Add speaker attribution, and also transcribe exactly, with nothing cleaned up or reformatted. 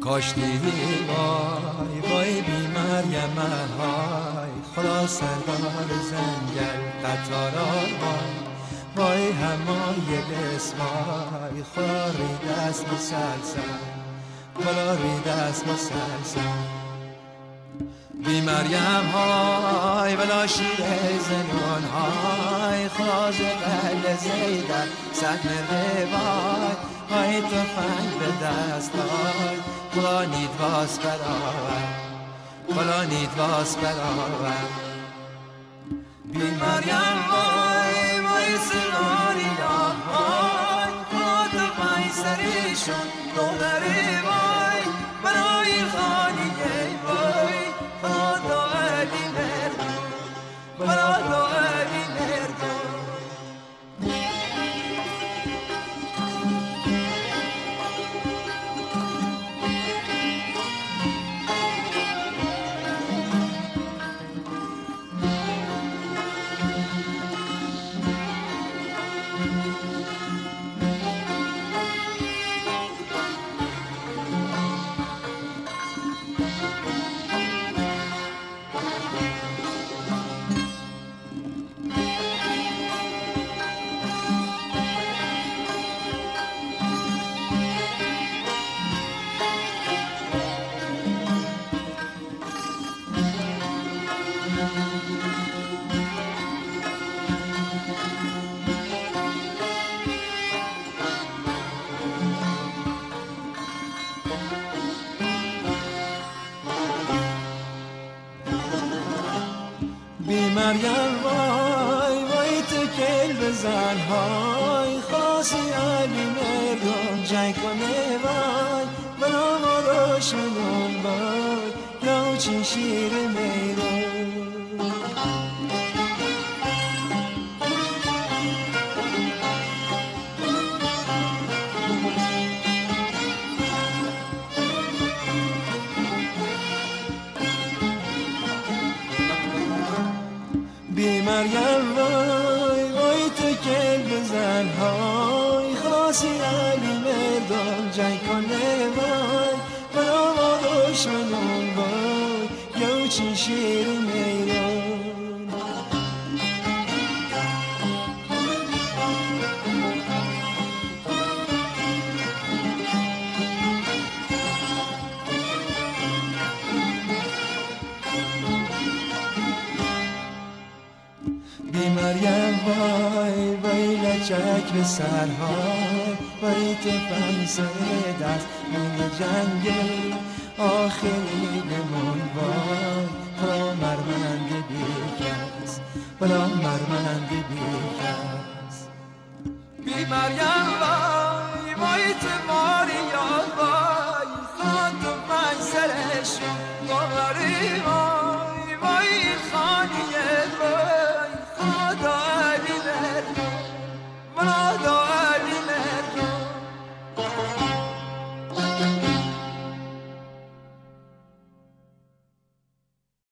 Speaker 1: کاش دیدی وای وای بی مریم های خدا سردار زنگل قطارا وای وای همای بسمای خدا رید است مسلسل خدا رید است مسلسل بی مریم های ولا شیر زنون های خدا زقل زیدن سکن روای های تفنگ به دست های خدا نید واس برآور خدا نید واس برآور بی مریم وای وای سراری های خدا تفنگ سریشون دولری وای برای خانیه وای خدا علی مردم خدا علی مردم بی مریم وای وای تو کل بزن های خاصی علی مردم جنگ کنه وای بنا ما دشمنون وای یا چین شیر میرون بی مریم وای وای تو کل بزن های خاصی علی مردم جنگ کنه وای بنا ما دشمنون وای یا چین شیر میرون بی مریم وای وای لچک به سرهای وای تفنگ سر دست من جنگل آخری بمون وای خدا مرمند بیکس خدا